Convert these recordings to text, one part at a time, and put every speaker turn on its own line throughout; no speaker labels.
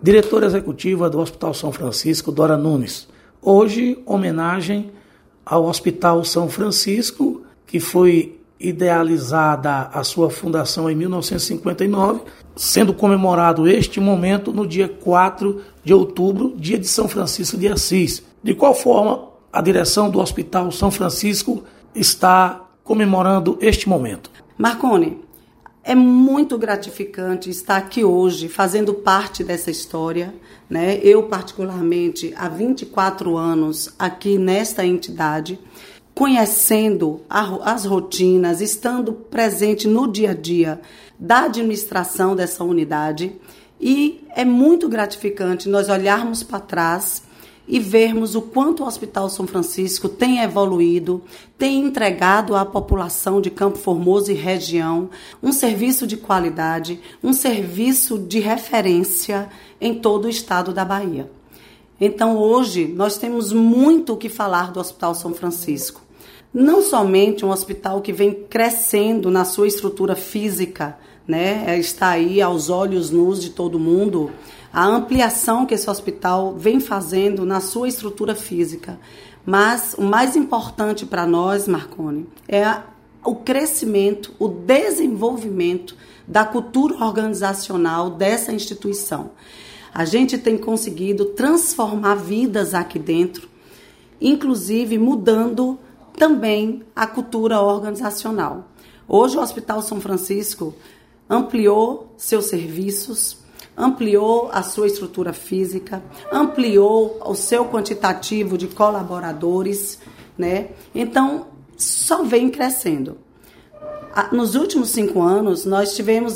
diretora executiva do Hospital São Francisco, Dora Nunes. Hoje, homenagem ao Hospital São Francisco, que foi idealizada a sua fundação em 1959, sendo comemorado este momento no dia 4 de outubro, dia de São Francisco de Assis. De qual forma a direção do Hospital São Francisco está comemorando este momento?
Marconi, é muito gratificante estar aqui hoje, fazendo parte dessa história, né? Eu, particularmente, há 24 anos aqui nesta entidade, conhecendo as rotinas, estando presente no dia a dia da administração dessa unidade. E é muito gratificante nós olharmos para trás e vermos o quanto o Hospital São Francisco tem evoluído, tem entregado à população de Campo Formoso e região um serviço de qualidade, um serviço de referência em todo o estado da Bahia. Então, hoje, nós temos muito o que falar do Hospital São Francisco. Não somente um hospital que vem crescendo na sua estrutura física, né? Está aí aos olhos nus de todo mundo, a ampliação que esse hospital vem fazendo na sua estrutura física. Mas o mais importante para nós, Marconi, é o crescimento, o desenvolvimento da cultura organizacional dessa instituição. A gente tem conseguido transformar vidas aqui dentro, inclusive mudando também a cultura organizacional. Hoje o Hospital São Francisco ampliou seus serviços, ampliou a sua estrutura física, ampliou o seu quantitativo de colaboradores, né? Então, só vem crescendo. Nos últimos 5 anos, nós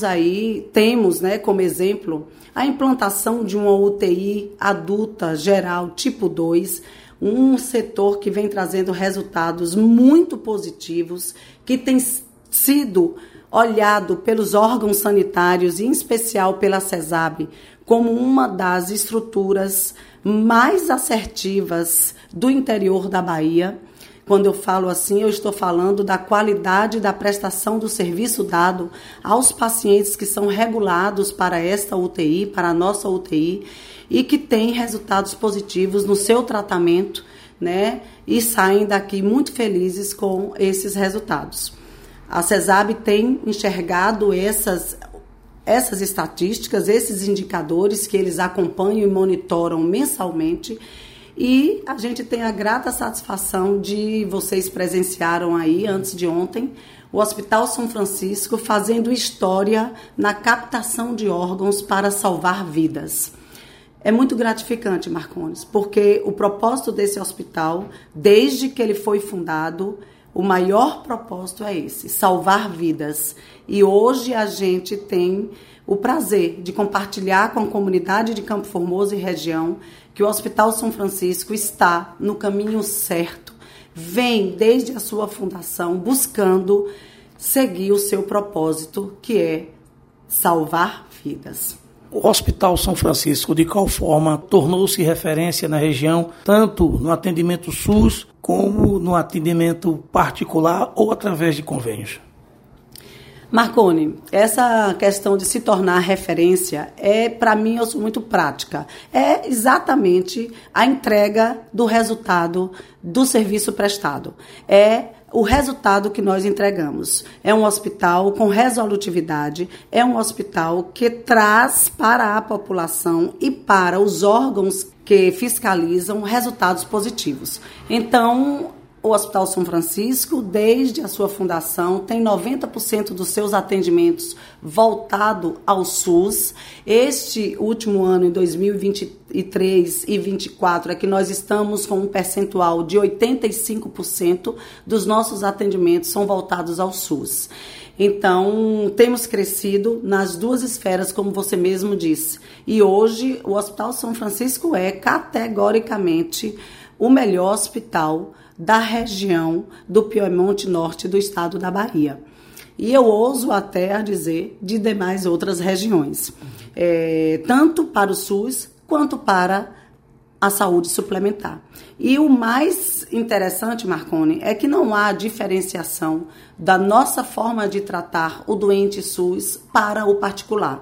temos, né, como exemplo, a implantação de uma UTI adulta geral tipo 2, um setor que vem trazendo resultados muito positivos, que tem sido olhado pelos órgãos sanitários, e em especial pela CESAB, como uma das estruturas mais assertivas do interior da Bahia. Quando eu falo assim, eu estou falando da qualidade da prestação do serviço dado aos pacientes que são regulados para esta UTI, para a nossa UTI, e que têm resultados positivos no seu tratamento, né? E saem daqui muito felizes com esses resultados. A CESAB tem enxergado essas estatísticas, esses indicadores que eles acompanham e monitoram mensalmente, e a gente tem a grata satisfação de vocês presenciaram aí, antes de ontem, o Hospital São Francisco fazendo história na captação de órgãos para salvar vidas. É muito gratificante, Marcones, porque o propósito desse hospital, desde que ele foi fundado, o maior propósito é esse, salvar vidas. E hoje a gente tem o prazer de compartilhar com a comunidade de Campo Formoso e região que o Hospital São Francisco está no caminho certo, vem desde a sua fundação buscando seguir o seu propósito, que é salvar vidas.
O Hospital São Francisco, de qual forma, tornou-se referência na região, tanto no atendimento SUS, como no atendimento particular ou através de convênios?
Marconi, essa questão de se tornar referência para mim, eu sou muito prática. É exatamente a entrega do resultado do serviço prestado. É o resultado que nós entregamos. É um hospital com resolutividade, é um hospital que traz para a população e para os órgãos que fiscalizam resultados positivos. Então, o Hospital São Francisco, desde a sua fundação, tem 90% dos seus atendimentos voltado ao SUS. Este último ano, em 2023 e 2024, é que nós estamos com um percentual de 85% dos nossos atendimentos são voltados ao SUS. Então, temos crescido nas duas esferas, como você mesmo disse. E hoje, o Hospital São Francisco é categoricamente o melhor hospital da região do Piemonte Norte do estado da Bahia. E eu ouso até a dizer de demais outras regiões, tanto para o SUS quanto para a saúde suplementar. E o mais interessante, Marconi, é que não há diferenciação da nossa forma de tratar o doente SUS para o particular.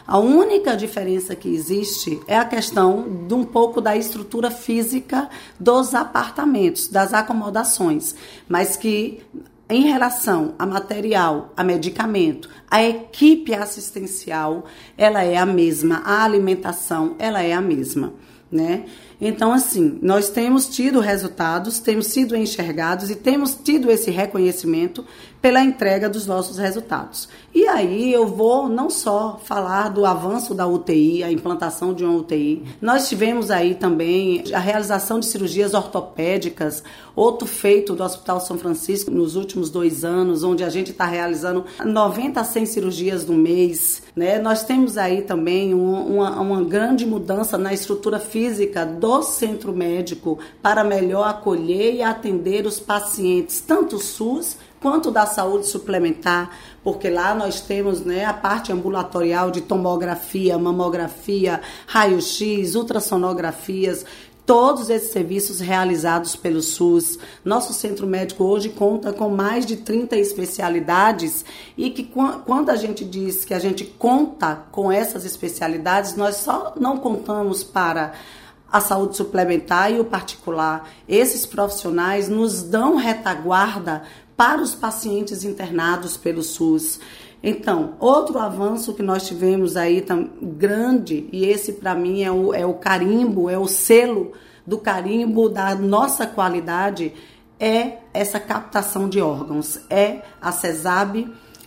A única diferença que existe é a questão de um pouco da estrutura física dos apartamentos, das acomodações, mas que em relação a material, a medicamento, a equipe assistencial, ela é a mesma, a alimentação, ela é a mesma, né? Então, assim, nós temos tido resultados, temos sido enxergados e temos tido esse reconhecimento pela entrega dos nossos resultados. E aí eu vou não só falar do avanço da UTI, a implantação de uma UTI, nós tivemos aí também a realização de cirurgias ortopédicas, outro feito do Hospital São Francisco nos últimos 2 anos, onde a gente está realizando 90 a 100 cirurgias no mês, né? Nós temos aí também uma grande mudança na estrutura física do centro médico para melhor acolher e atender os pacientes, tanto o SUS quanto da saúde suplementar, porque lá nós temos, né, a parte ambulatorial de tomografia, mamografia, raio-x, ultrassonografias, todos esses serviços realizados pelo SUS. Nosso centro médico hoje conta com mais de 30 especialidades e que quando a gente diz que a gente conta com essas especialidades, nós só não contamos para a saúde suplementar e o particular. Esses profissionais nos dão retaguarda para os pacientes internados pelo SUS. Então, outro avanço que nós tivemos aí grande, e esse para mim é o carimbo, é o selo do carimbo da nossa qualidade, é essa captação de órgãos, é a CESAB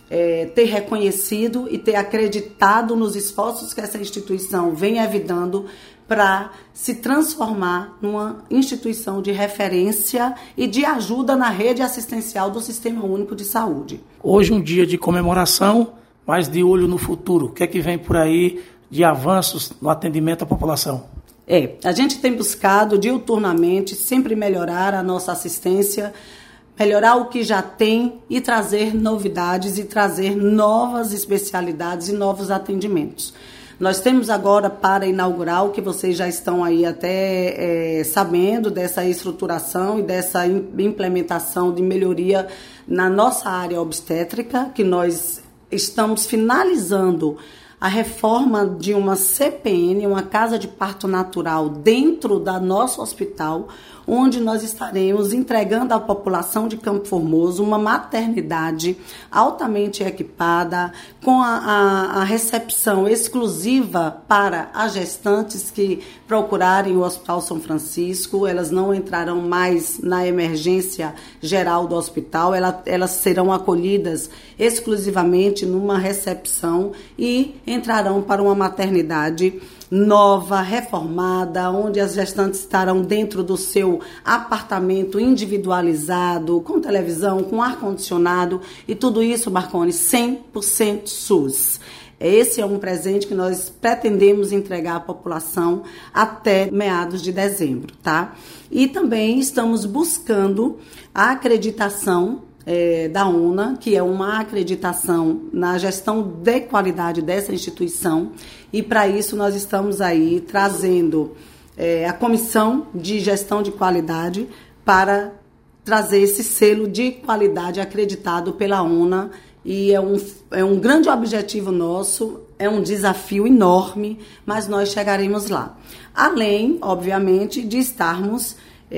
ter reconhecido e ter acreditado nos esforços que essa instituição vem evitando para se transformar numa instituição de referência e de ajuda na rede assistencial do Sistema Único de Saúde.
Hoje um dia de comemoração, mas de olho no futuro. O que é que vem por aí de avanços no atendimento à população?
A gente tem buscado diuturnamente sempre melhorar a nossa assistência, melhorar o que já tem e trazer novidades e trazer novas especialidades e novos atendimentos. Nós temos agora para inaugurar, o que vocês já estão aí até sabendo, dessa estruturação e dessa implementação de melhoria na nossa área obstétrica, que nós estamos finalizando a reforma de uma CPN, uma casa de parto natural, dentro da nosso hospital, onde nós estaremos entregando à população de Campo Formoso uma maternidade altamente equipada, com a recepção exclusiva para as gestantes que procurarem o Hospital São Francisco. Elas não entrarão mais na emergência geral do hospital, elas serão acolhidas exclusivamente numa recepção e entrarão para uma maternidade nova, reformada, onde as gestantes estarão dentro do seu apartamento individualizado, com televisão, com ar-condicionado e tudo isso, Marconi, 100% SUS. Esse é um presente que nós pretendemos entregar à população até meados de dezembro, tá? E também estamos buscando a acreditação da UNA, que é uma acreditação na gestão de qualidade dessa instituição, e para isso nós estamos aí trazendo a Comissão de Gestão de Qualidade para trazer esse selo de qualidade acreditado pela UNA, e é um grande objetivo nosso, é um desafio enorme, mas nós chegaremos lá. Além, obviamente, de estarmos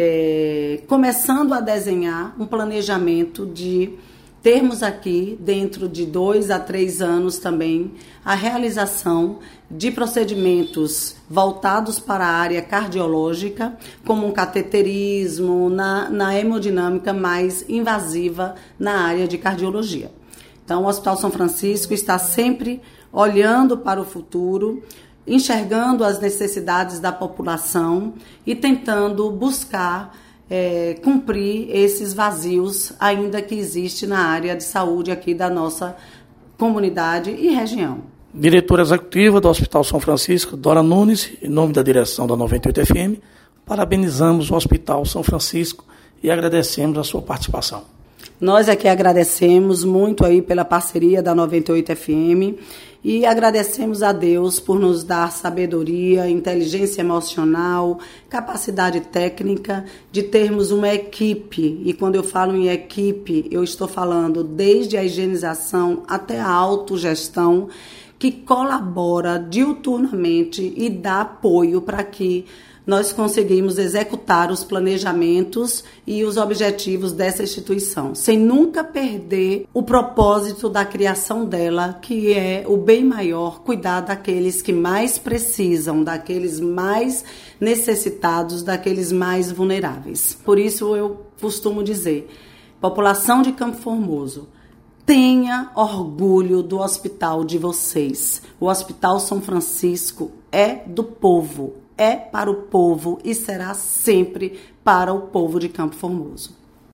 começando a desenhar um planejamento de termos aqui, dentro de 2 a 3 anos também, a realização de procedimentos voltados para a área cardiológica, como um cateterismo, na hemodinâmica mais invasiva na área de cardiologia. Então, o Hospital São Francisco está sempre olhando para o futuro, enxergando as necessidades da população e tentando buscar cumprir esses vazios ainda que existe na área de saúde aqui da nossa comunidade e região.
Diretora executiva do Hospital São Francisco, Dora Nunes, em nome da direção da 98 FM, parabenizamos o Hospital São Francisco e agradecemos a sua participação.
Nós aqui agradecemos muito aí pela parceria da 98 FM e agradecemos a Deus por nos dar sabedoria, inteligência emocional, capacidade técnica de termos uma equipe. E quando eu falo em equipe, eu estou falando desde a higienização até a autogestão, que colabora diuturnamente e dá apoio para que nós conseguimos executar os planejamentos e os objetivos dessa instituição, sem nunca perder o propósito da criação dela, que é o bem maior, cuidar daqueles que mais precisam, daqueles mais necessitados, daqueles mais vulneráveis. Por isso eu costumo dizer, população de Campo Formoso, tenha orgulho do hospital de vocês. O Hospital São Francisco é do povo. É para o povo e será sempre para o povo de Campo Formoso.